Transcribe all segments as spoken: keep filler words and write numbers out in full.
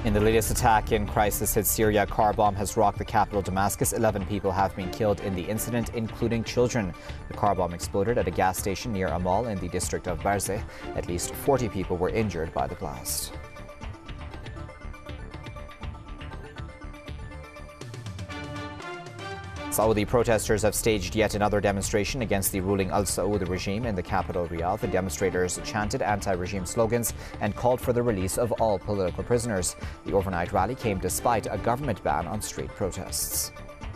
In the latest attack in crisis-hit Syria, a car bomb has rocked the capital Damascus. eleven people have been killed in the incident, including children. The car bomb exploded at a gas station near a mall in the district of Barzeh. At least forty people were injured by the blast. Saudi protesters have staged yet another demonstration against the ruling Al Saud regime in the capital Riyadh. The demonstrators chanted anti-regime slogans and called for the release of all political prisoners. The overnight rally came despite a government ban on street protests.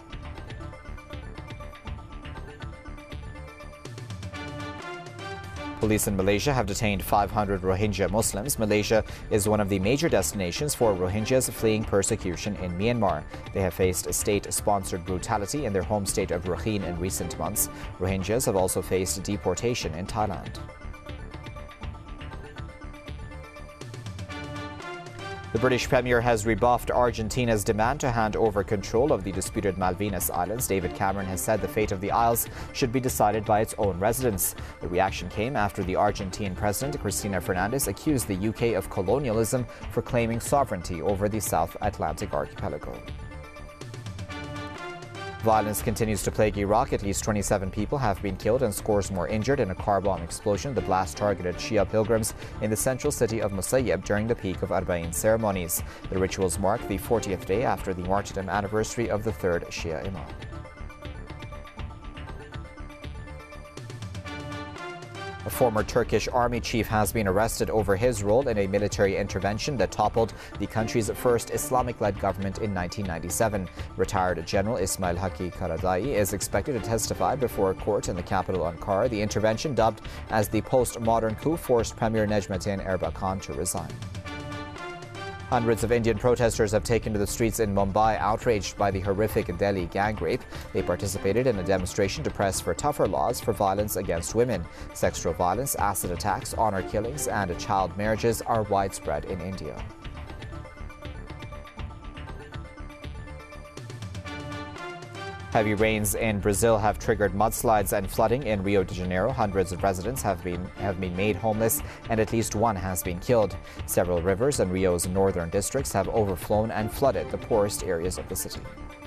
Police in Malaysia have detained five hundred Rohingya Muslims. Malaysia is one of the major destinations for Rohingyas fleeing persecution in Myanmar. They have faced state-sponsored brutality in their home state of Rakhine in recent months. Rohingyas have also faced deportation in Thailand. The British Premier has rebuffed Argentina's demand to hand over control of the disputed Malvinas Islands. David Cameron has said the fate of the isles should be decided by its own residents. The reaction came after the Argentine President, Cristina Fernandez, accused the U K of colonialism for claiming sovereignty over the South Atlantic archipelago. Violence continues to plague Iraq. At least twenty-seven people have been killed and scores more injured in a car bomb explosion. The blast targeted Shia pilgrims in the central city of Musayyib during the peak of Arba'in ceremonies. The rituals mark the fortieth day after the martyrdom anniversary of the third Shia Imam. A former Turkish army chief has been arrested over his role in a military intervention that toppled the country's first Islamic-led government in nineteen ninety-seven. Retired General Ismail Haqqi Karadai is expected to testify before a court in the capital Ankara. The intervention, dubbed as the post-modern coup, forced Premier Necmettin Erbakan to resign. Hundreds of Indian protesters have taken to the streets in Mumbai, outraged by the horrific Delhi gang rape. They participated in a demonstration to press for tougher laws for violence against women. Sexual violence, acid attacks, honor killings, and child marriages are widespread in India. Heavy rains in Brazil have triggered mudslides and flooding in Rio de Janeiro. Hundreds of residents have been have been made homeless, and at least one has been killed. Several rivers in Rio's northern districts have overflown and flooded the poorest areas of the city.